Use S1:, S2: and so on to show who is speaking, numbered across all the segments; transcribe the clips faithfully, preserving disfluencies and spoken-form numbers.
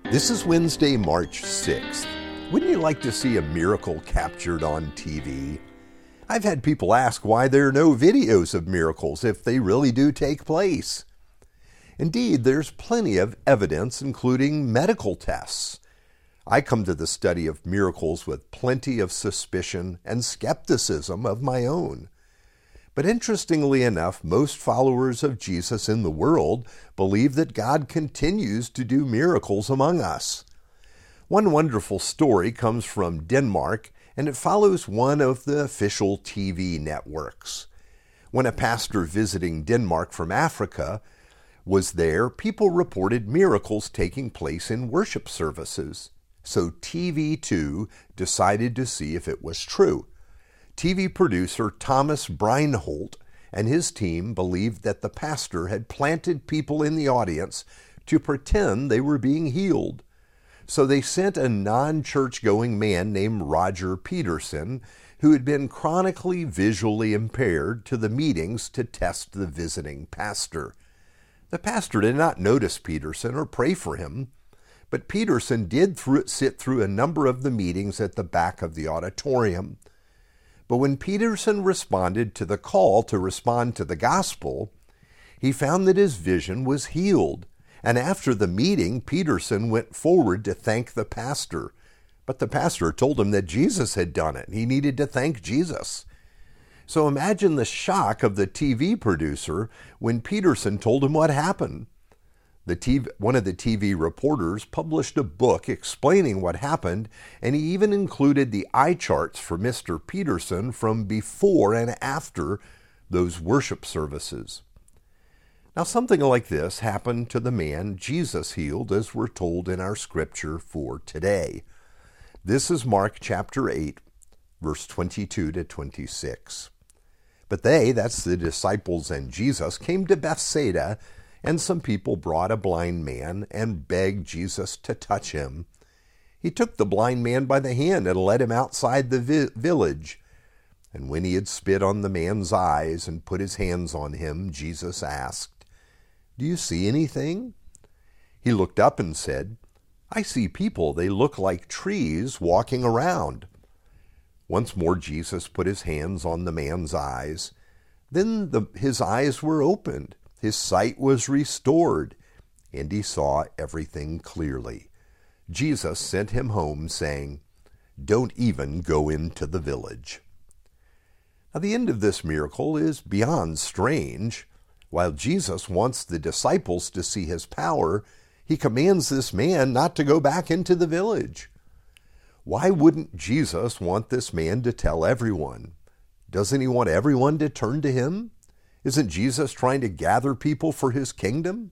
S1: This is Wednesday, March sixth. Wouldn't you like to see a miracle captured on T V? I've had people ask why there are no videos of miracles if they really do take place. Indeed, there's plenty of evidence, including medical tests. I come to the study of miracles with plenty of suspicion and skepticism of my own. But interestingly enough, most followers of Jesus in the world believe that God continues to do miracles among us. One wonderful story comes from Denmark, and it follows one of the official T V networks. When a pastor visiting Denmark from Africa was there, people reported miracles taking place in worship services. So T V two decided to see if it was true. T V producer Thomas Breinholt and his team believed that the pastor had planted people in the audience to pretend they were being healed. So they sent a non-church-going man named Roger Peterson, who had been chronically visually impaired, to the meetings to test the visiting pastor. The pastor did not notice Peterson or pray for him, but Peterson did th- sit through a number of the meetings at the back of the auditorium. But when Peterson responded to the call to respond to the gospel, he found that his vision was healed. And after the meeting, Peterson went forward to thank the pastor. But the pastor told him that Jesus had done it. He needed to thank Jesus. So imagine the shock of the T V producer when Peterson told him what happened. The T V, one of the T V reporters published a book explaining what happened, and he even included the eye charts for Mister Peterson from before and after those worship services. Now, something like this happened to the man Jesus healed, as we're told in our scripture for today. This is Mark chapter eight, verse twenty-two to twenty-six. But they, that's the disciples and Jesus, came to Bethsaida, and some people brought a blind man and begged Jesus to touch him. He took the blind man by the hand and led him outside the vi- village. And when he had spit on the man's eyes and put his hands on him, Jesus asked, "Do you see anything?" He looked up and said, "I see people. They look like trees walking around." Once more Jesus put his hands on the man's eyes. Then the, his eyes were opened. His sight was restored, and he saw everything clearly. Jesus sent him home, saying, "Don't even go into the village." Now, the end of this miracle is beyond strange. While Jesus wants the disciples to see his power, he commands this man not to go back into the village. Why wouldn't Jesus want this man to tell everyone? Doesn't he want everyone to turn to him? Isn't Jesus trying to gather people for his kingdom?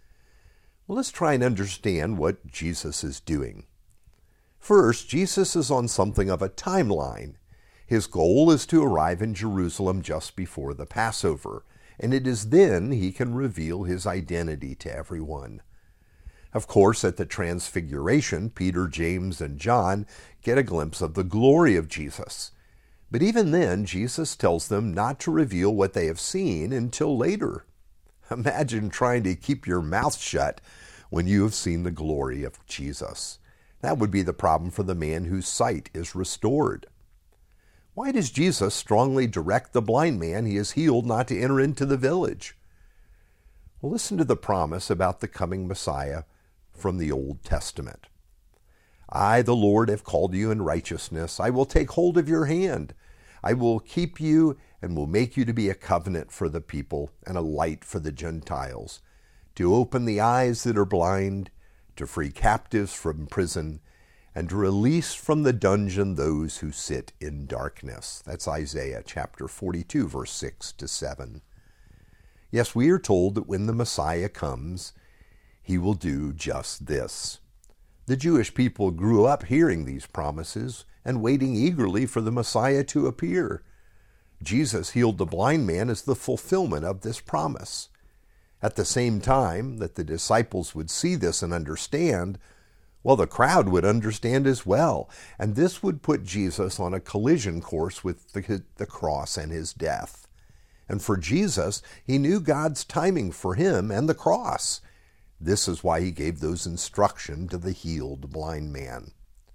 S1: Well, let's try and understand what Jesus is doing. First, Jesus is on something of a timeline. His goal is to arrive in Jerusalem just before the Passover, and it is then he can reveal his identity to everyone. Of course, at the Transfiguration, Peter, James, and John get a glimpse of the glory of Jesus. But even then, Jesus tells them not to reveal what they have seen until later. Imagine trying to keep your mouth shut when you have seen the glory of Jesus. That would be the problem for the man whose sight is restored. Why does Jesus strongly direct the blind man he has healed not to enter into the village? Well, listen to the promise about the coming Messiah from the Old Testament. "I, the Lord, have called you in righteousness. I will take hold of your hand. I will keep you and will make you to be a covenant for the people and a light for the Gentiles, to open the eyes that are blind, to free captives from prison, and to release from the dungeon those who sit in darkness." That's Isaiah chapter forty-two, verse six to seven. Yes, we are told that when the Messiah comes, he will do just this. The Jewish people grew up hearing these promises and waiting eagerly for the Messiah to appear. Jesus healed the blind man as the fulfillment of this promise. At the same time that the disciples would see this and understand, well, the crowd would understand as well, and this would put Jesus on a collision course with the, the cross and his death. And for Jesus, he knew God's timing for him and the cross. This is why he gave those instructions to the healed blind man.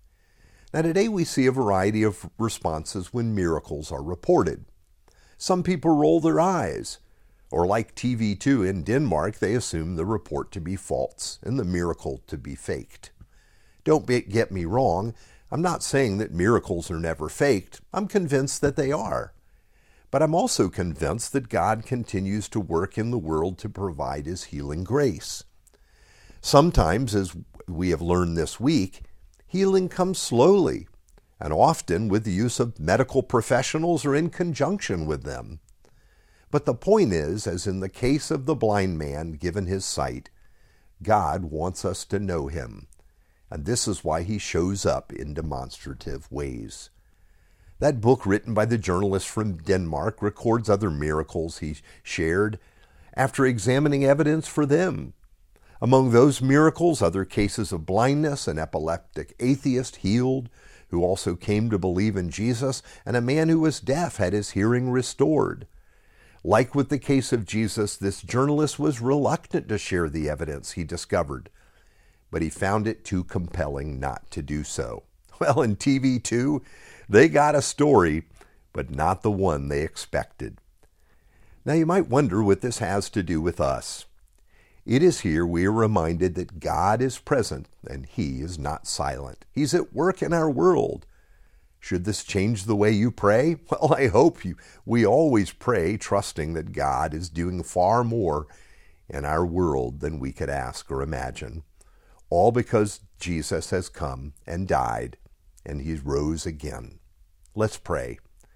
S1: Now today we see a variety of responses when miracles are reported. Some people roll their eyes, or like T V two in Denmark, they assume the report to be false and the miracle to be faked. Don't be, get me wrong, I'm not saying that miracles are never faked. I'm convinced that they are. But I'm also convinced that God continues to work in the world to provide his healing grace. Sometimes, as we have learned this week, healing comes slowly, and often with the use of medical professionals or in conjunction with them. But the point is, as in the case of the blind man given his sight, God wants us to know him, and this is why he shows up in demonstrative ways. That book written by the journalist from Denmark records other miracles he shared after examining evidence for them. Among those miracles, other cases of blindness, an epileptic atheist healed, who also came to believe in Jesus, and a man who was deaf had his hearing restored. Like with the case of Jesus, this journalist was reluctant to share the evidence he discovered, but he found it too compelling not to do so. Well, in T V two, they got a story, but not the one they expected. Now you might wonder what this has to do with us. It is here we are reminded that God is present and he is not silent. He's at work in our world. Should this change the way you pray? Well, I hope you, we always pray trusting that God is doing far more in our world than we could ask or imagine. All because Jesus has come and died and he rose again. Let's pray.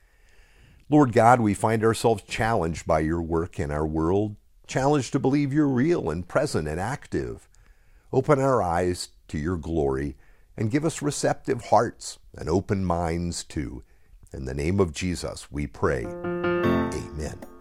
S1: Lord God, we find ourselves challenged by your work in our world, challenged to believe you're real and present and active. Open our eyes to your glory and give us receptive hearts and open minds too. In the name of Jesus, we pray. Amen.